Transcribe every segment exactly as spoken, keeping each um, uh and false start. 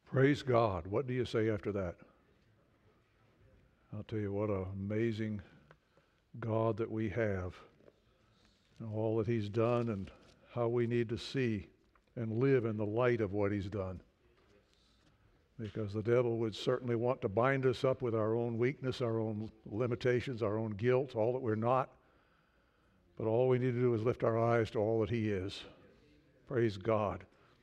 Praise God. What do you say after that? I'll tell you what an amazing God that we have, and all that He's done and how we need to see and live in the light of what He's done. Because the devil would certainly want to bind us up with our own weakness, our own limitations, our own guilt, all that we're not. But all we need to do is lift our eyes to all that He is. Praise God.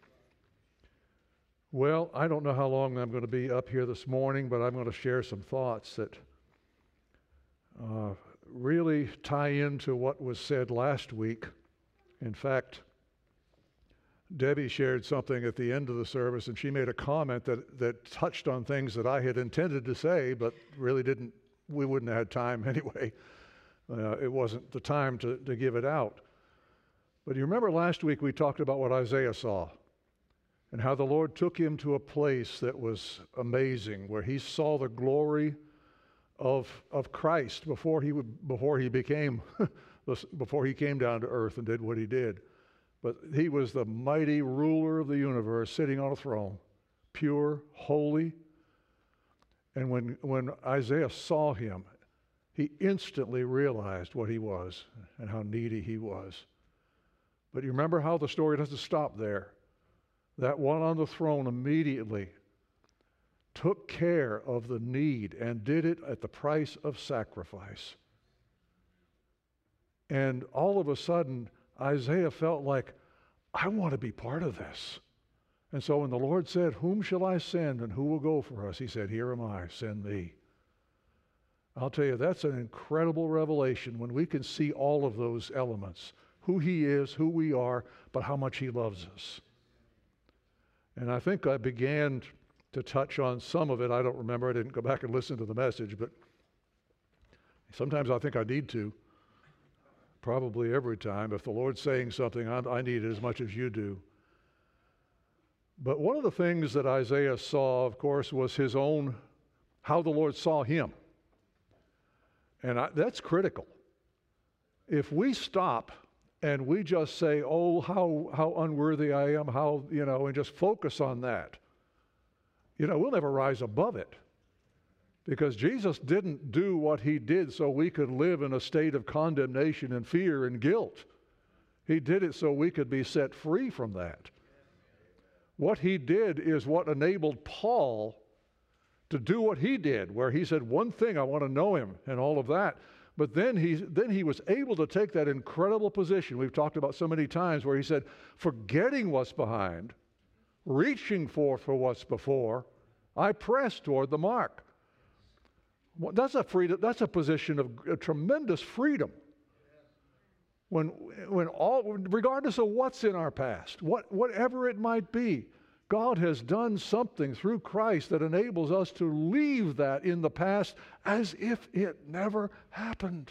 Well, I don't know how long I'm going to be up here this morning, but I'm going to share some thoughts that uh, really tie into what was said last week. In fact, Debbie shared something at the end of the service, and she made a comment that, that touched on things that I had intended to say, but really didn't, we wouldn't have had time anyway. Uh, it wasn't the time to, to give it out. But you remember last week we talked about what Isaiah saw and how the Lord took him to a place that was amazing, where he saw the glory of, of Christ before he would, before he became, before he came down to earth and did what he did. But he was the mighty ruler of the universe sitting on a throne, pure, holy. And when, when Isaiah saw him, he instantly realized what he was and how needy he was. But you remember how the story doesn't stop there. That one on the throne immediately took care of the need and did it at the price of sacrifice. And all of a sudden, Isaiah felt like, I want to be part of this. And so when the Lord said, whom shall I send and who will go for us? He said, here am I, send me. I'll tell you, that's an incredible revelation when we can see all of those elements. Who He is, who we are, but how much He loves us. And I think I began to touch on some of it. I don't remember. I didn't go back and listen to the message, but sometimes I think I need to. Probably every time. If the Lord's saying something, I, I need it as much as you do. But one of the things that Isaiah saw, of course, was his own, how the Lord saw him. And I, that's critical. If we stop and we just say, oh, how, how unworthy I am, how, you know, and just focus on that, you know, we'll never rise above it. Because Jesus didn't do what He did so we could live in a state of condemnation and fear and guilt. He did it so we could be set free from that. What He did is what enabled Paul to do what he did, where he said, one thing, I want to know Him and all of that. But then he, then he was able to take that incredible position we've talked about so many times, where he said, forgetting what's behind, reaching forth for what's before, I press toward the mark. Well, that's a freedom. That's a position of a tremendous freedom. When, when all, regardless of what's in our past, what, whatever it might be, God has done something through Christ that enables us to leave that in the past as if it never happened.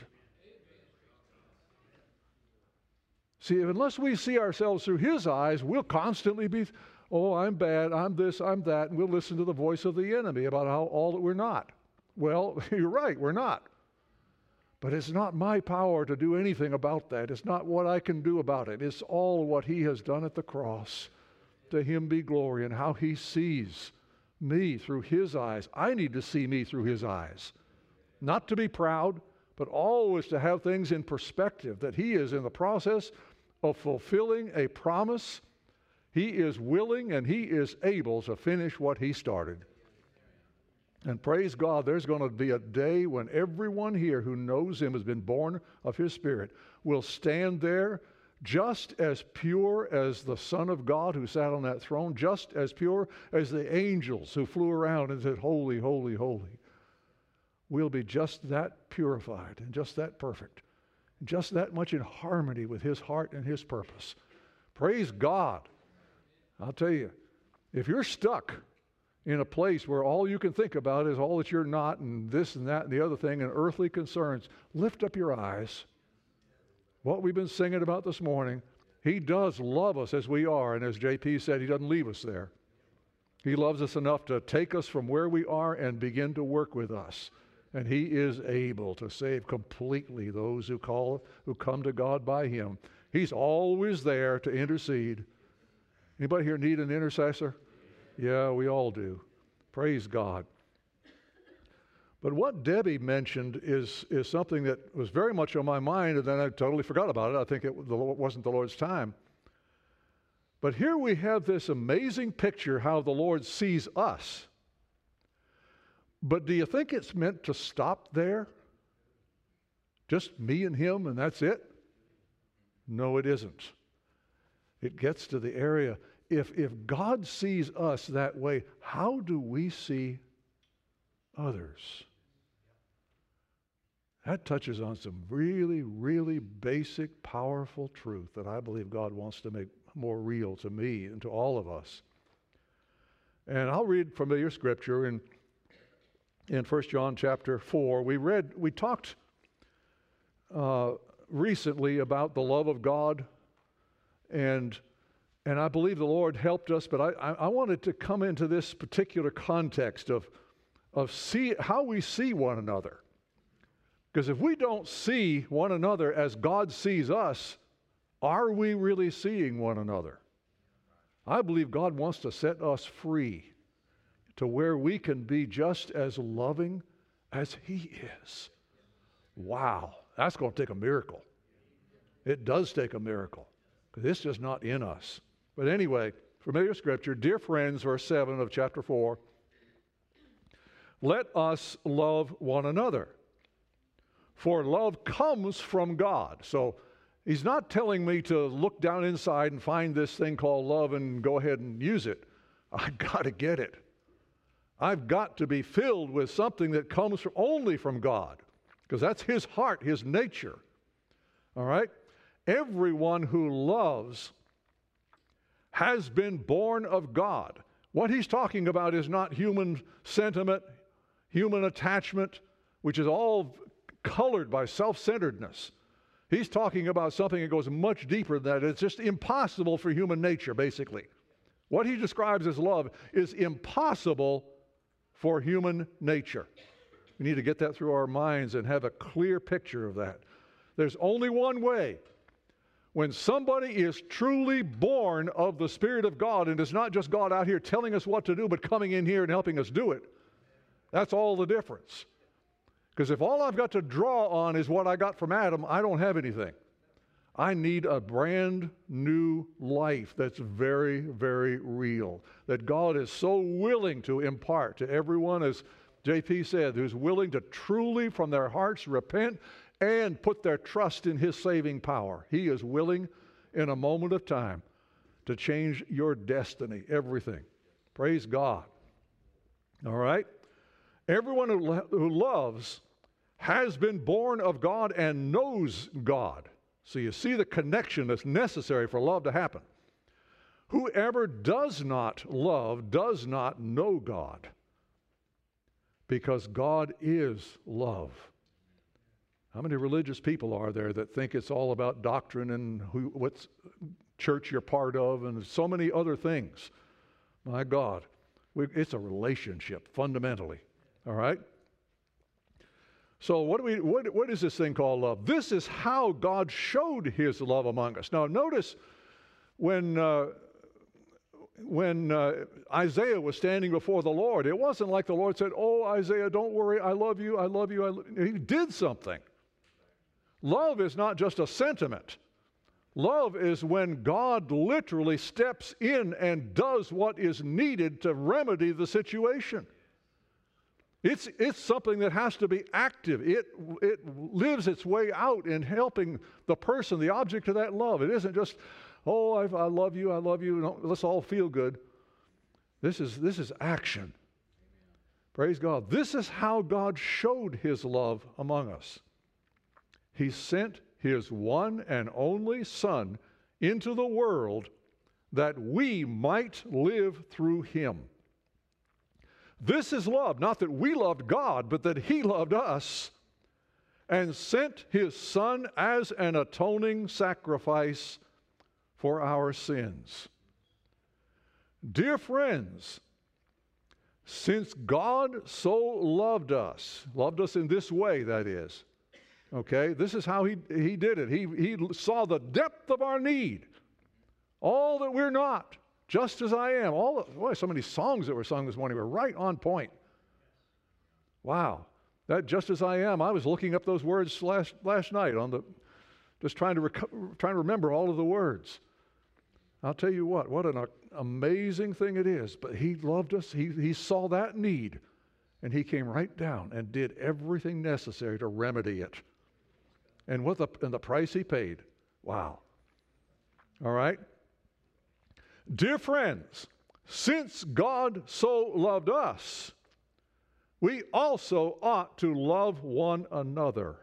See, unless we see ourselves through His eyes, we'll constantly be, oh, I'm bad, I'm this, I'm that, and we'll listen to the voice of the enemy about how all that we're not. Well, you're right, we're not. But it's not my power to do anything about that. It's not what I can do about it. It's all what He has done at the cross. To Him be glory, and how He sees me through His eyes. I need to see me through His eyes. Not to be proud, but always to have things in perspective, that He is in the process of fulfilling a promise. He is willing and He is able to finish what He started. And praise God, there's going to be a day when everyone here who knows Him, has been born of His Spirit, will stand there just as pure as the Son of God who sat on that throne, just as pure as the angels who flew around and said, holy, holy, holy. We'll be just that purified and just that perfect, and just that much in harmony with His heart and His purpose. Praise God. I'll tell you, if you're stuck in a place where all you can think about is all that you're not and this and that and the other thing and earthly concerns, lift up your eyes. What we've been singing about this morning, He does love us as we are, and as J P said, He doesn't leave us there. He loves us enough to take us from where we are and begin to work with us. And He is able to save completely those who call, who come to God by Him. He's always there to intercede. Anybody here need an intercessor? Yeah, we all do. Praise God. But what Debbie mentioned is, is something that was very much on my mind, and then I totally forgot about it. I think it wasn't the Lord's time. But here we have this amazing picture how the Lord sees us. But do you think it's meant to stop there? Just me and him and that's it? No, it isn't. It gets to the area, if, if God sees us that way, how do we see others? That touches on some really, really basic, powerful truth that I believe God wants to make more real to me and to all of us. And I'll read familiar scripture in in First John chapter four. We read, we talked uh, recently about the love of God, and and I believe the Lord helped us. But I, I, I wanted to come into this particular context of of see how we see one another. Because if we don't see one another as God sees us, are we really seeing one another? I believe God wants to set us free to where we can be just as loving as He is. Wow, that's going to take a miracle. It does take a miracle, because it's just not in us. But anyway, familiar scripture, dear friends, verse seven of chapter four, let us love one another, for love comes from God. So He's not telling me to look down inside and find this thing called love and go ahead and use it. I've got to get it. I've got to be filled with something that comes from, only from God, because that's His heart, His nature. All right? Everyone who loves has been born of God. What he's talking about is not human sentiment, human attachment, which is all colored by self-centeredness. He's talking about something that goes much deeper than that. It's just impossible for human nature, basically. What he describes as love is impossible for human nature. We need to get that through our minds and have a clear picture of that. There's only one way. When somebody is truly born of the Spirit of God, and it's not just God out here telling us what to do, but coming in here and helping us do it, that's all the difference. Because if all I've got to draw on is what I got from Adam, I don't have anything. I need a brand new life that's very, very real, that God is so willing to impart to everyone, as J P said, who's willing to truly from their hearts repent and put their trust in His saving power. He is willing in a moment of time to change your destiny, everything. Praise God. All right? Everyone who, lo- who loves has been born of God and knows God. So you see the connection that's necessary for love to happen. Whoever does not love does not know God, because God is love. How many religious people are there that think it's all about doctrine and who, what church you're part of and so many other things? My God, we, it's a relationship fundamentally, all right? So what do we? What, what is this thing called love? This is how God showed His love among us. Now notice when uh, when uh, Isaiah was standing before the Lord, it wasn't like the Lord said, "Oh, Isaiah, don't worry, I love you, I love you." I lo-. He did something. Love is not just a sentiment. Love is when God literally steps in and does what is needed to remedy the situation. It's, it's something that has to be active. It, it lives its way out in helping the person, the object of that love. It isn't just, oh, I, I love you, I love you, no, let's all feel good. This is, this is action. Praise God. This is how God showed His love among us. He sent His one and only Son into the world that we might live through Him. This is love, not that we loved God, but that He loved us and sent His Son as an atoning sacrifice for our sins. Dear friends, since God so loved us, loved us in this way, that is, okay, this is how He, he did it. He, he saw the depth of our need, all that we're not, Just as I am. All the, boy, so many songs that were sung this morning were right on point. Wow. That just as I am. I was looking up those words last last night on the, just trying to rec- trying to remember all of the words. I'll tell you what, what an uh, amazing thing it is. But he loved us. He, he saw that need, and he came right down and did everything necessary to remedy it. And what the, and the price he paid. Wow. All right? Dear friends, since God so loved us, we also ought to love one another.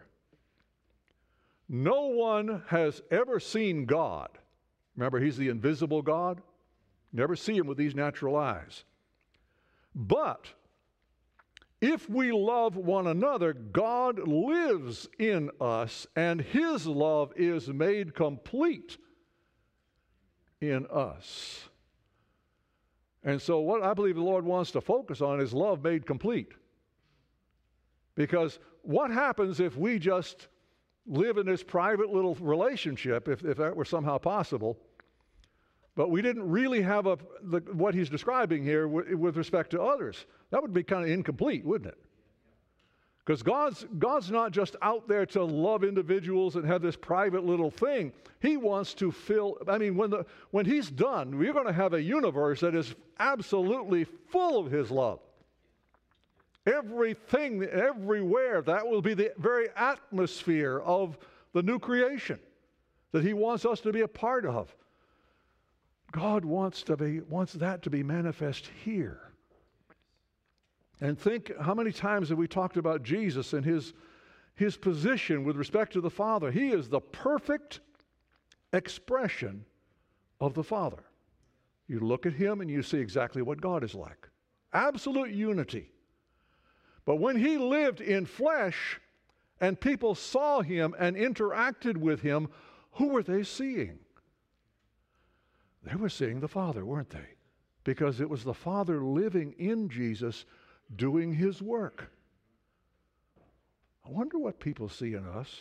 No one has ever seen God. Remember, he's the invisible God. Never see him with these natural eyes. But if we love one another, God lives in us, and his love is made complete in us. And so what I believe the Lord wants to focus on is love made complete. Because what happens if we just live in this private little relationship, if, if that were somehow possible, but we didn't really have a, the, what he's describing here w- with respect to others? That would be kind of incomplete, wouldn't it? Because God's, God's not just out there to love individuals and have this private little thing. He wants to fill, I mean, when, the, when he's done, we're going to have a universe that is absolutely full of his love. Everything, everywhere, that will be the very atmosphere of the new creation that he wants us to be a part of. God wants to be, wants that to be manifest here. And think, how many times have we talked about Jesus and his, his position with respect to the Father? He is the perfect expression of the Father. You look at him and you see exactly what God is like. Absolute unity. But when he lived in flesh and people saw him and interacted with him, who were they seeing? They were seeing the Father, weren't they? Because it was the Father living in Jesus doing his work. I wonder what people see in us.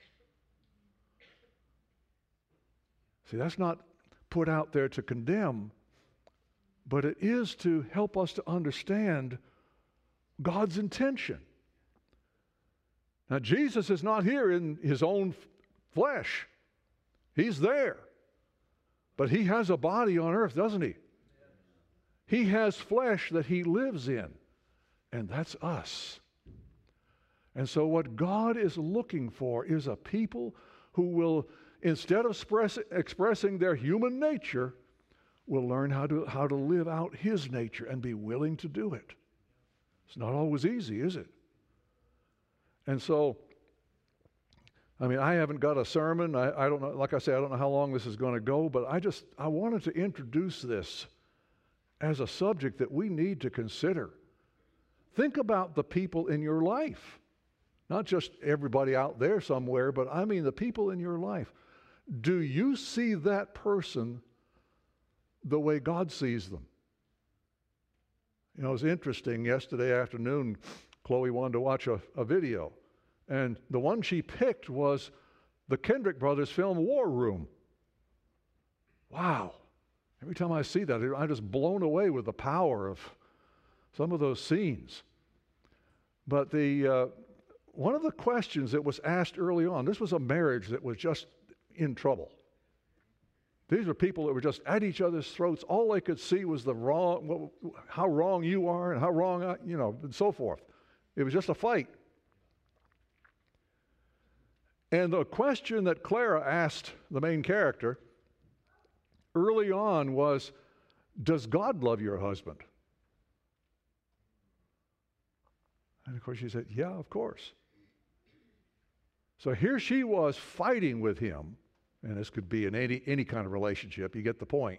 See, that's not put out there to condemn, but it is to help us to understand God's intention. Now, Jesus is not here in his own flesh. He's there. But he has a body on earth, doesn't he? He has flesh that he lives in. And that's us. And so what God is looking for is a people who will, instead of express, expressing their human nature, will learn how to, how to live out his nature and be willing to do it. It's not always easy, is it? And so, I mean, I haven't got a sermon. I, I don't know, like I say, I don't know how long this is going to go, but I just, I wanted to introduce this as a subject that we need to consider. Think about the people in your life. Not just everybody out there somewhere, but I mean the people in your life. Do you see that person the way God sees them? You know, it was interesting. Yesterday afternoon, Chloe wanted to watch a, a video. And the one she picked was the Kendrick Brothers film War Room. Wow. Every time I see that, I'm just blown away with the power of some of those scenes. But the uh, one of the questions that was asked early on, this was a marriage that was just in trouble. These were people that were just at each other's throats. All they could see was the wrong, how wrong you are and how wrong I, you know, and so forth. It was just a fight. And the question that Clara asked the main character early on was, does God love your husband? And of course she said, yeah, of course. So here she was fighting with him, and this could be in any, any kind of relationship, you get the point.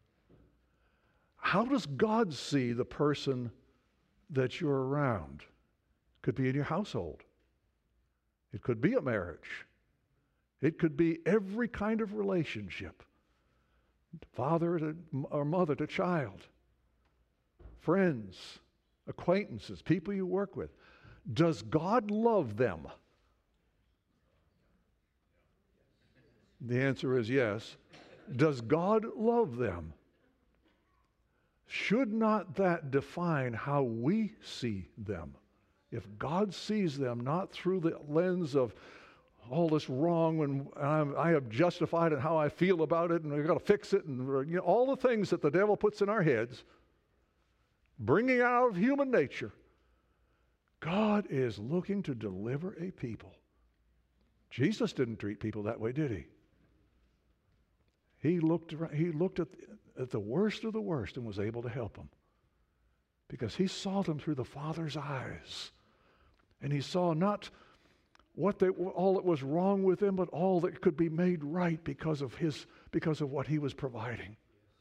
How does God see the person that you're around? Could be in your household. It could be a marriage. It could be every kind of relationship. Father to, or mother to child. Friends, acquaintances, people you work with. Does God love them? The answer is yes. Does God love them? should not that define how we see them? If God sees them not through the lens of all this wrong and I'm, I have justified it, how I feel about it, and we've got to fix it, and you know, all the things that the devil puts in our heads, bringing out of human nature, God is looking to deliver a people. Jesus didn't treat people that way, did he? He looked around, he looked at, at the worst of the worst and was able to help them because he saw them through the Father's eyes. And he saw not what they, all that was wrong with them, but all that could be made right because of his, because of what he was providing.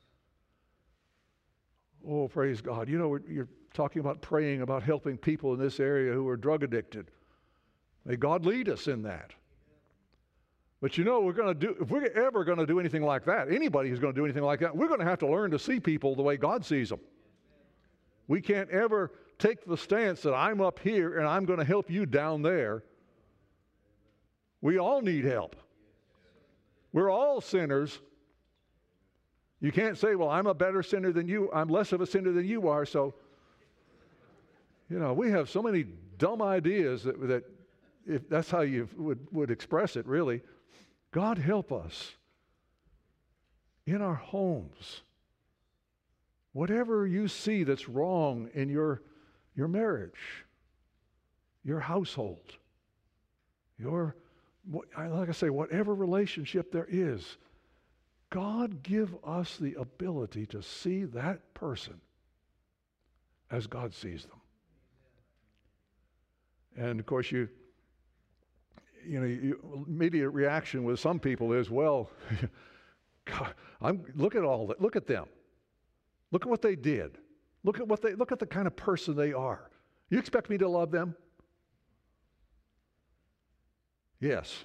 Oh, praise God. You know, you're talking about praying, about helping people in this area who are drug addicted. May God lead us in that. But you know, we're going to do, if we're ever going to do anything like that, anybody who's going to do anything like that, we're going to have to learn to see people the way God sees them. We can't ever take the stance that I'm up here and I'm going to help you down there. We all need help. We're all sinners. You can't say, well, I'm a better sinner than you, I'm less of a sinner than you are, so, you know, we have so many dumb ideas that, that if that's how you would, would express it, really. God help us in our homes. Whatever you see that's wrong in your, your marriage, your household, your, like I say, whatever relationship there is, God give us the ability to see that person as God sees them. And of course, you, you know, you, immediate reaction with some people is, well, God, I'm look at all that. Look at them. Look at what they did. Look at what they. Look at the kind of person they are. You expect me to love them? Yes.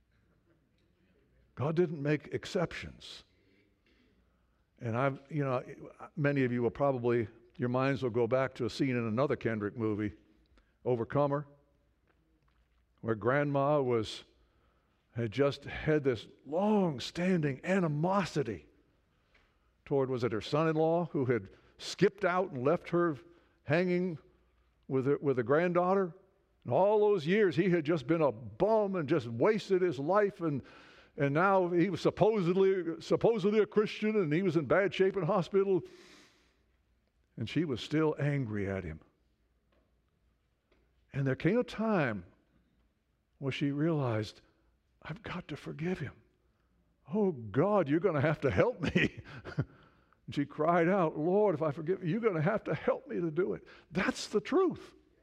God didn't make exceptions. And I've, you know, many of you will probably, your minds will go back to a scene in another Kendrick movie, Overcomer, where grandma was, had just had this long-standing animosity toward, was it her son-in-law, who had skipped out and left her hanging with her, with a granddaughter. And all those years he had just been a bum and just wasted his life, and and now he was supposedly supposedly a Christian, and he was in bad shape in hospital, and she was still angry at him. And there came a time when she realized, I've got to forgive him. Oh God, you're going to have to help me. And she cried out, Lord, if I forgive you, you're going to have to help me to do it. That's the truth.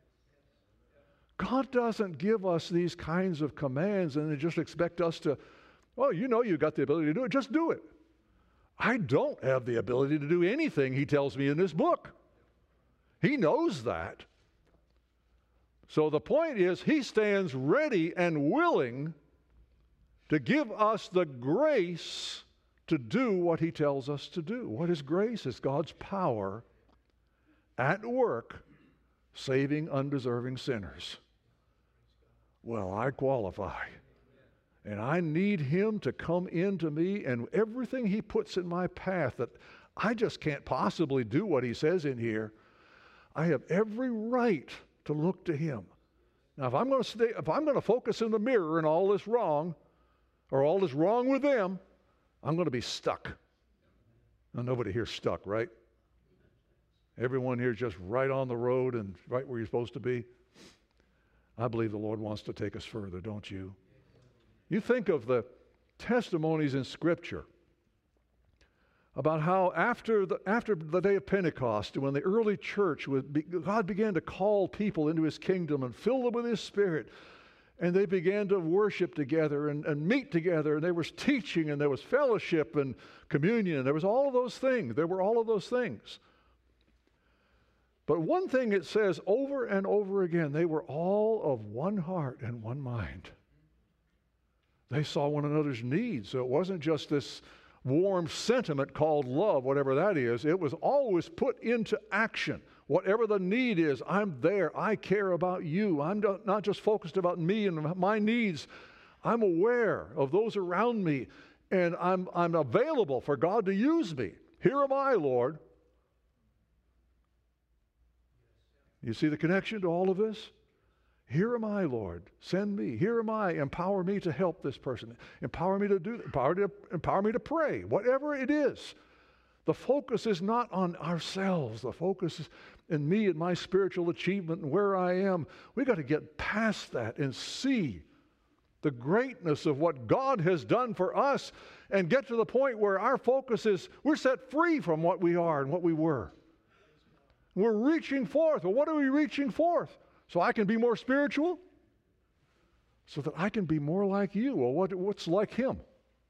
God doesn't give us these kinds of commands and just expect us to, well, you know you've got the ability to do it, just do it. I don't have the ability to do anything he tells me in this book. He knows that. So the point is, he stands ready and willing to give us the grace to do what he tells us to do. What is grace? It's God's power at work saving undeserving sinners. Well, I qualify. And I need him to come into me, and everything he puts in my path that I just can't possibly do what he says in here, I have every right to look to him. Now, if I'm going to stay, if I'm going to focus in the mirror and all this wrong, or all this wrong with them, I'm going to be stuck. Now, nobody here's stuck, right? Everyone here is just right on the road and right where you're supposed to be. I believe the Lord wants to take us further, don't you? You think of the testimonies in Scripture about how after the, after the day of Pentecost, when the early church, was, God began to call people into his kingdom and fill them with his Spirit, and they began to worship together and, and meet together, and there was teaching, and there was fellowship and communion, and there was all of those things. There were all of those things. But one thing it says over and over again, they were all of one heart and one mind. They saw one another's needs. So it wasn't just this warm sentiment called love, whatever that is. It was always put into action. Whatever the need is, I'm there. I care about you. I'm not just focused about me and my needs. I'm aware of those around me, and I'm, I'm available for God to use me. Here am I, Lord. You see the connection to all of this? Here am I, Lord. Send me. Here am I. Empower me to help this person. Empower me to do, empower, to, empower me to pray. Whatever it is. The focus is not on ourselves. The focus is in me and my spiritual achievement and where I am. We've got to get past that and see the greatness of what God has done for us and get to the point where our focus is we're set free from what we are and what we were. We're reaching forth. Well, what are we reaching forth? So I can be more spiritual? So that I can be more like you. Well, what, what's like him?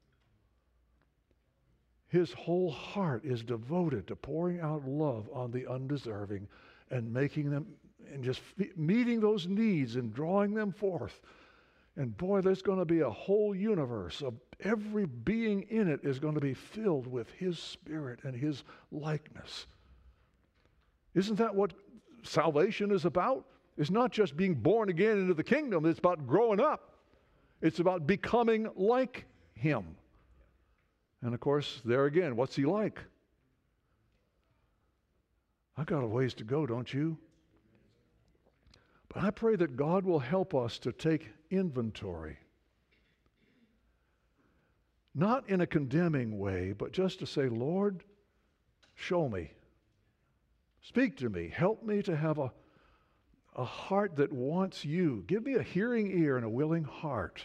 His whole heart is devoted to pouring out love on the undeserving and making them, and just meeting those needs and drawing them forth. And boy, there's going to be a whole universe of every being in it is going to be filled with his spirit and his likeness. Isn't that what salvation is about? It's not just being born again into the kingdom. It's about growing up. It's about becoming like him. And of course, there again, what's he like? I've got a ways to go, don't you? But I pray that God will help us to take inventory. Not in a condemning way, but just to say, Lord, show me. Speak to me. Help me to have a, a heart that wants you. Give me a hearing ear and a willing heart.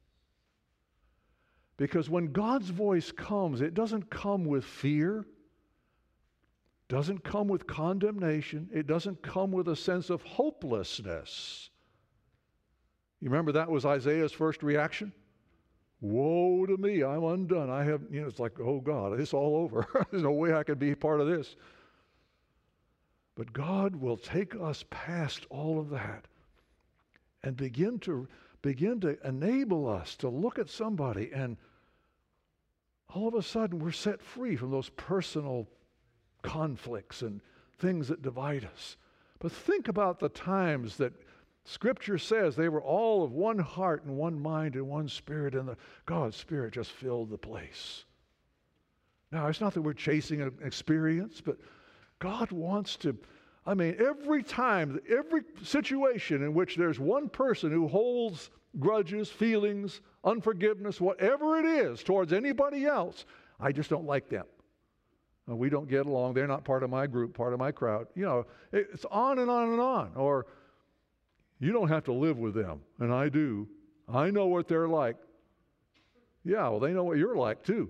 Because when God's voice comes, it doesn't come with fear, doesn't come with condemnation, it doesn't come with a sense of hopelessness. You remember that was Isaiah's first reaction? Woe to me, I'm undone. I have, you know, it's like, oh God, it's all over. There's no way I could be part of this. But God will take us past all of that and begin to begin to enable us to look at somebody, and all of a sudden we're set free from those personal conflicts and things that divide us. But think about the times that Scripture says they were all of one heart and one mind and one spirit, and the God's Spirit just filled the place. Now, it's not that we're chasing an experience, but God wants to, I mean, every time, every situation in which there's one person who holds grudges, feelings, unforgiveness, whatever it is towards anybody else, I just don't like them. Uh, We don't get along. They're not part of my group, part of my crowd. You know, it- it's on and on and on. Or, you don't have to live with them, and I do. I know what they're like. Yeah, well, they know what you're like, too.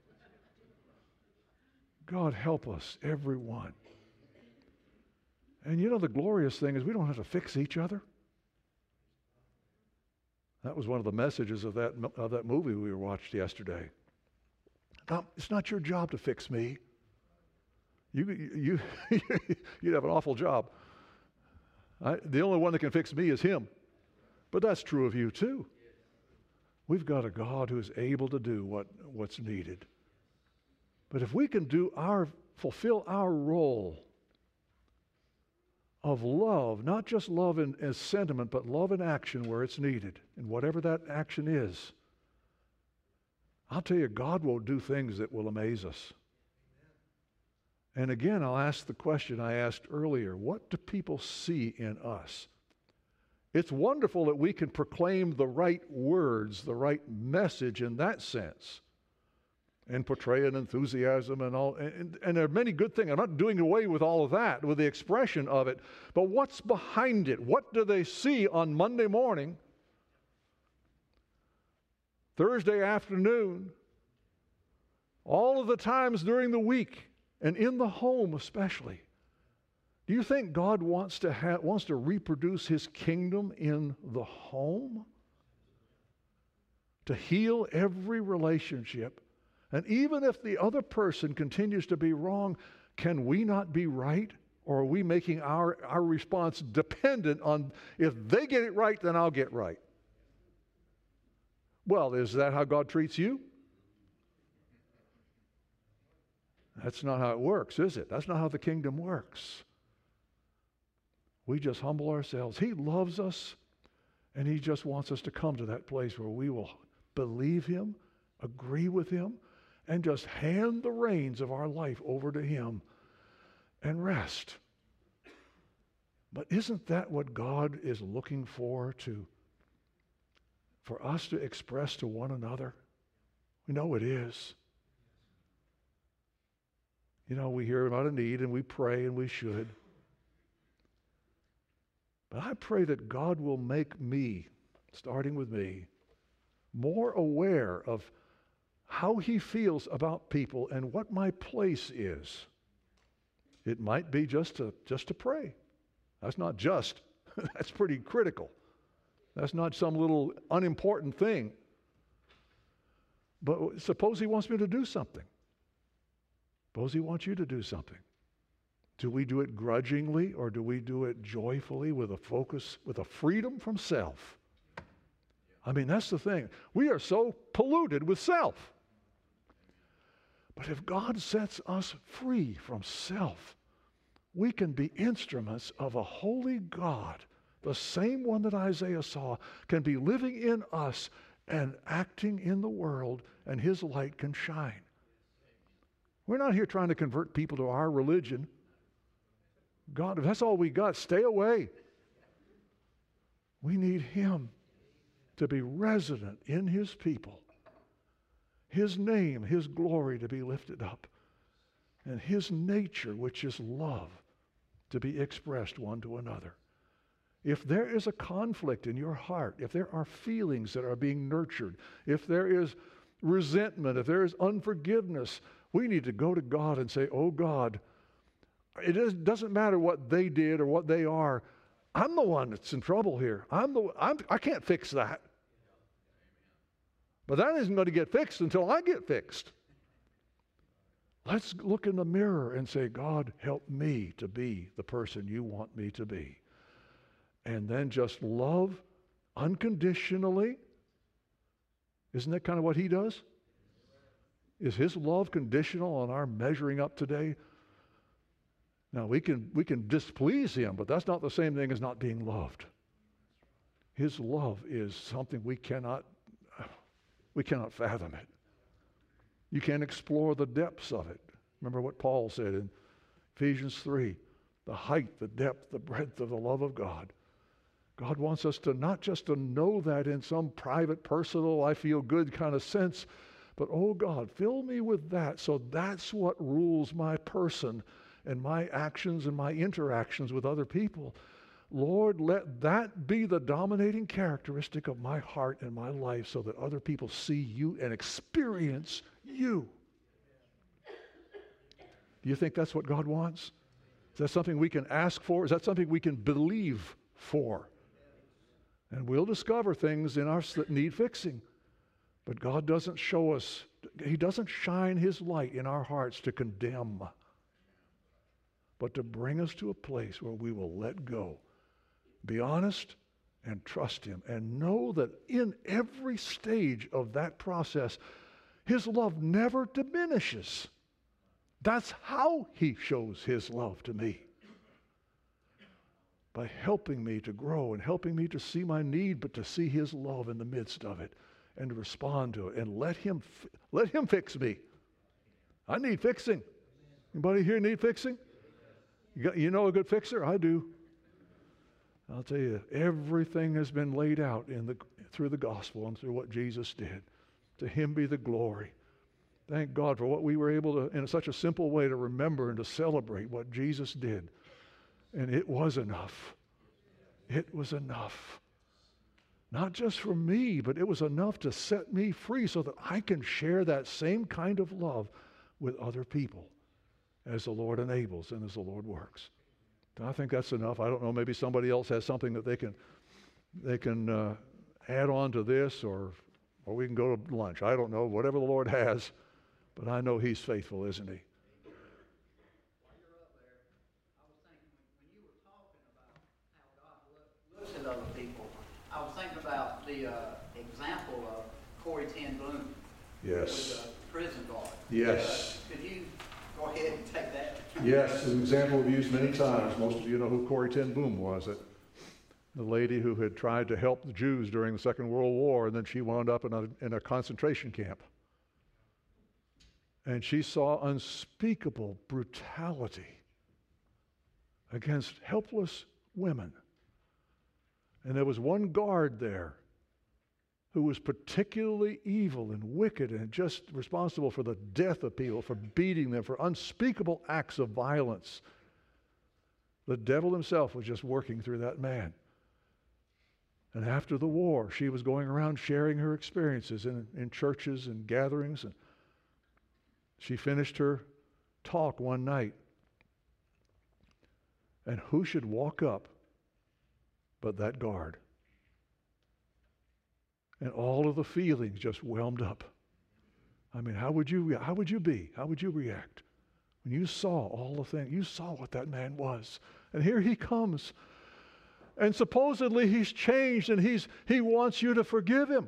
God help us, everyone. And you know, the glorious thing is we don't have to fix each other. That was one of the messages of that, of that movie we watched yesterday. Now, it's not your job to fix me. You, you, you'd have an awful job. I, the only one that can fix me is him. But that's true of you too. We've got a God who is able to do what, what's needed. But if we can do our, fulfill our role of love, not just love in, as sentiment, but love in action where it's needed, and whatever that action is, I'll tell you, God will do things that will amaze us. And again, I'll ask the question I asked earlier, what do people see in us? It's wonderful that we can proclaim the right words, the right message in that sense, and portray an enthusiasm and all, and, and there are many good things. I'm not doing away with all of that, with the expression of it, but what's behind it? What do they see on Monday morning, Thursday afternoon, all of the times during the week, and in the home especially? Do you think God wants to have, wants to reproduce His kingdom in the home? To heal every relationship. And even if the other person continues to be wrong, can we not be right? Or are we making our, our response dependent on, if they get it right, then I'll get right? Well, is that how God treats you? That's not how it works, is it? That's not how the kingdom works. We just humble ourselves. He loves us, and He just wants us to come to that place where we will believe Him, agree with Him, and just hand the reins of our life over to Him and rest. But isn't that what God is looking for to, for us to express to one another? We know it is. You know, we hear about a need and we pray and we should. But I pray that God will make me, starting with me, more aware of how he feels about people and what my place is. It might be just to, just to pray. That's not just. That's pretty critical. That's not some little unimportant thing. But suppose he wants me to do something. Suppose he wants you to do something. Do we do it grudgingly or do we do it joyfully with a focus, with a freedom from self? I mean, that's the thing. We are so polluted with self. But if God sets us free from self, we can be instruments of a holy God. The same one that Isaiah saw can be living in us and acting in the world, and his light can shine. We're not here trying to convert people to our religion. God, if that's all we got, stay away. We need him to be resident in his people. His name, his glory to be lifted up. And his nature, which is love, to be expressed one to another. If there is a conflict in your heart, if there are feelings that are being nurtured, if there is resentment, if there is unforgiveness, we need to go to God and say, oh God, it is, doesn't matter what they did or what they are. I'm the one that's in trouble here. I'm the I'm, I can't fix that. But that isn't going to get fixed until I get fixed. Let's look in the mirror and say, God, help me to be the person you want me to be. And then just love unconditionally. Isn't that kind of what he does? Is his love conditional on our measuring up today? Now, we can we can displease him, but that's not the same thing as not being loved. His love is something we cannot we cannot fathom it. You can't explore the depths of it. Remember what Paul said in Ephesians three, the height, the depth, the breadth of the love of God. God wants us to not just to know that in some private, personal, I feel good kind of sense, but oh God, fill me with that so that's what rules my person and my actions and my interactions with other people. Lord, let that be the dominating characteristic of my heart and my life so that other people see you and experience you. Do you think that's what God wants? Is that something we can ask for? Is that something we can believe for? And we'll discover things in us that need fixing. But God doesn't show us, he doesn't shine his light in our hearts to condemn, but to bring us to a place where we will let go, be honest, and trust him, and know that in every stage of that process, his love never diminishes. That's how he shows his love to me. By helping me to grow and helping me to see my need, but to see his love in the midst of it and to respond to it and let him, let him fix me. I need fixing. Anybody here need fixing? You, got, you know a good fixer? I do. I'll tell you, everything has been laid out in the, through the gospel and through what Jesus did. To him be the glory. Thank God for what we were able to, in such a simple way, to remember and to celebrate what Jesus did. And it was enough. It was enough. Not just for me, but it was enough to set me free so that I can share that same kind of love with other people as the Lord enables and as the Lord works. And I think that's enough. I don't know, maybe somebody else has something that they can they can uh, add on to this, or or we can go to lunch. I don't know, whatever the Lord has, but I know he's faithful, isn't he? While you're up there, I was thinking when you were talking about how God look, looks at other people, I was thinking about the uh, example of Corrie ten Boom. Yes. With the prison guard. Yes. Uh, could you go ahead and take that? Yes, an example we've used many times. Most of you know who Corrie ten Boom was. It, the lady who had tried to help the Jews during the Second World War, and then she wound up in a, in a concentration camp. And she saw unspeakable brutality against helpless women. And there was one guard there who was particularly evil and wicked and just responsible for the death of people, for beating them, for unspeakable acts of violence. The devil himself was just working through that man. And after the war, she was going around sharing her experiences in, in churches and gatherings. And she finished her talk one night. And who should walk up but that guard? And all of the feelings just whelmed up. I mean, how would you how would you be? How would you react when you saw all the things? You saw what that man was. And here he comes. And supposedly he's changed and he's he wants you to forgive him.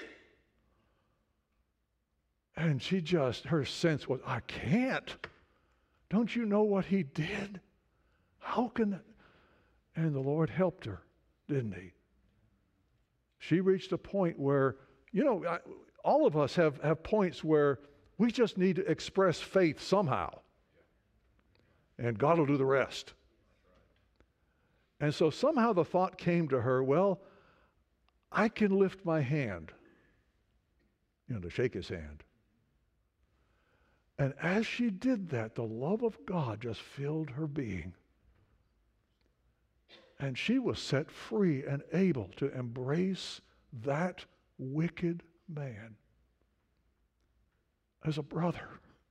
And she just, her sense was, I can't. Don't you know what he did? How can that? And the Lord helped her, didn't he? She reached a point where, you know, I, all of us have, have points where we just need to express faith somehow. And God will do the rest. And so somehow the thought came to her, well, I can lift my hand, you know, to shake his hand. And as she did that, the love of God just filled her being. And she was set free and able to embrace that wicked man as a brother.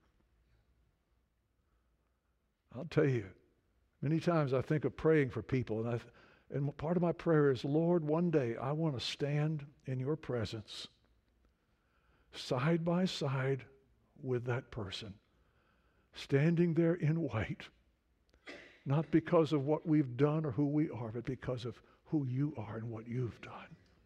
I'll tell you, many times I think of praying for people, and, I, and part of my prayer is, Lord, one day I want to stand in your presence side by side with that person, standing there in white. Not because of what we've done or who we are, but because of who you are and what you've done.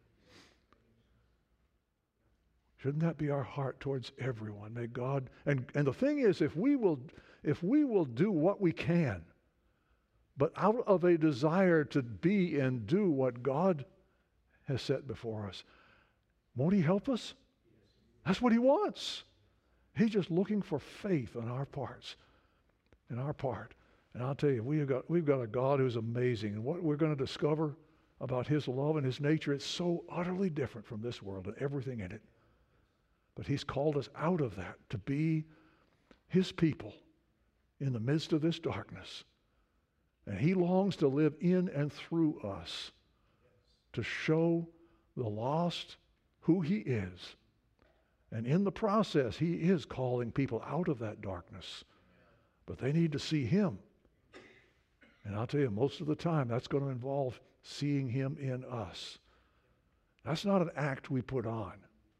Shouldn't that be our heart towards everyone? May God, and, and the thing is, if we will, if we will do what we can, but out of a desire to be and do what God has set before us, won't he help us? That's what he wants. He's just looking for faith on our parts, in our part. And I'll tell you, we have got, we've got a God who's amazing. And what we're going to discover about his love and his nature, it's so utterly different from this world and everything in it. But he's called us out of that to be his people in the midst of this darkness. And he longs to live in and through us to show the lost who he is. And in the process, he is calling people out of that darkness. But they need to see him. And I'll tell you, most of the time, that's going to involve seeing him in us. That's not an act we put on.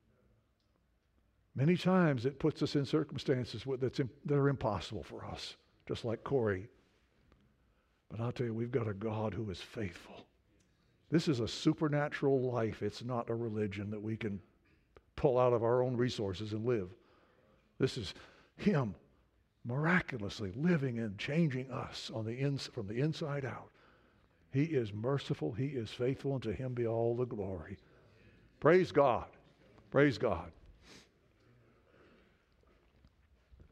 Many times it puts us in circumstances that's, that are impossible for us, just like Corey. But I'll tell you, we've got a God who is faithful. This is a supernatural life. It's not a religion that we can pull out of our own resources and live. This is him miraculously living and changing us on the ins- from the inside out. He is merciful. He is faithful, and to him be all the glory. Praise God. Praise God.